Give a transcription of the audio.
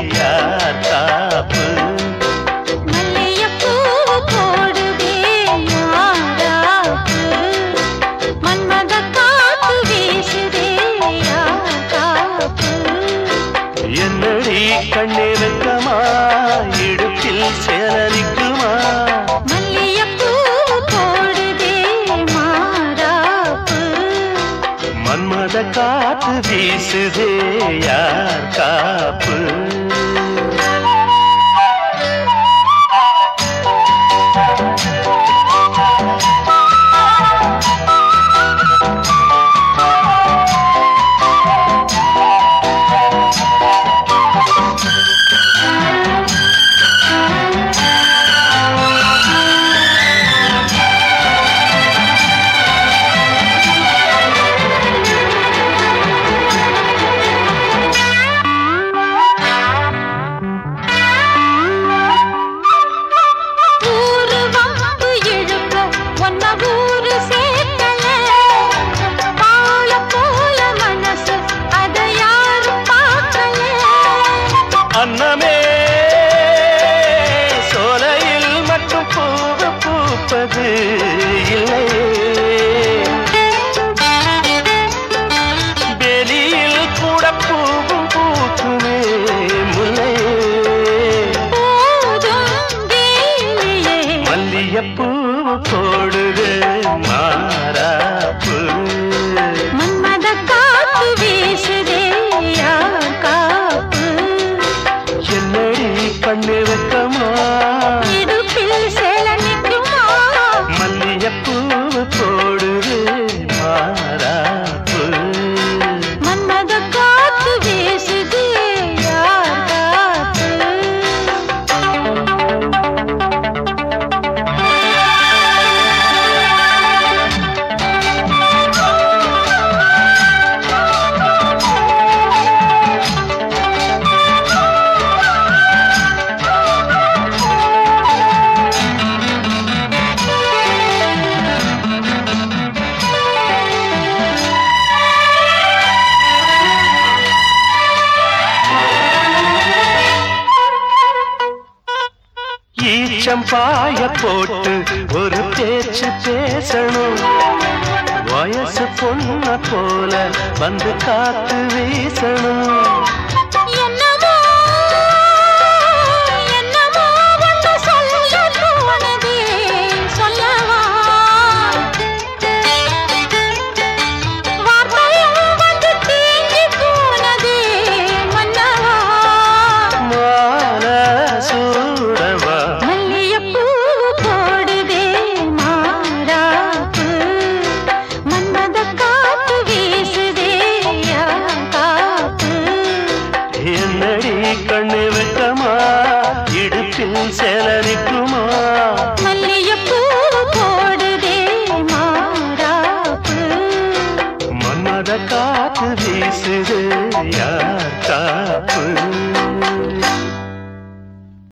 யார் காப்பு மல்லிகைப்பூ போடுதே யாராப்பு மன்மத காத்து வீசுதே யார் காப்பு என்னடி கண்ணே வெக்கமா இடுப்பில் சேரலிக்குமா மல்லிகைப்பூ போடுதே மாறாப்பு மன்மத காத்து வீசுதே யார் காப்பு அன்னமே சோலையில் மட்டும் பூவு பூப்பது இல்லையே வெளியில் கூட பூவும் பூக்குமே முல்லையே மல்லிகைப்பூ போடுது மாறாப்பு மன்மத காத்து வீசுதே யார் காப்பு என்னடி கண்ணு வெக்கமா இடுப்பில் சேல நிற்குமா மல்லிகைப்பூ போடுது மாறாப்பு மன்மத காத்து வீசுதே யார் காப்பு ஈச்சம்பாய போட்டு ஒரு பேச்சு பேசணும் வயசு பொண்ண போல வந்து காத்து வீசணும் என்னமோ என்னமோ ஒன்று சொல்ல தோணுதே சொல்லவா வார்த்தையும் வந்து தீங்கி போனதே மன்னவா மால சூடவா மல்லிகைப்பூ போடுதே மாறாப்பு மன்மத காத்து வீசுதே யார் காப்பு என்னடி கண்ணு வெட்டமா இடுப்பில் சேலரிக்குமா மல்லிகைப்பூ போடுதே மாறாப்பு மன்மத காத்து வீசுது யார் காப்பு